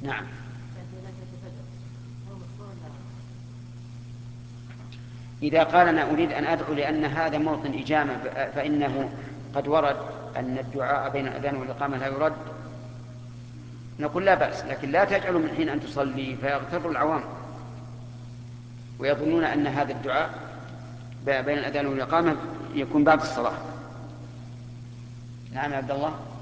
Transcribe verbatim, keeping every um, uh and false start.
نعم. إذا قال أنا أريد أن أدعو لأن هذا موطن إجابة فإنه قد ورد أن الدعاء بين الأذان والإقامة لا يرد، نقول لا بأس، لكن لا تجعلوا من حين أن تصلي فيغتر العوام ويظنون أن هذا الدعاء بين الأذان والإقامة يكون بعد الصلاة. نعم يا عبد الله.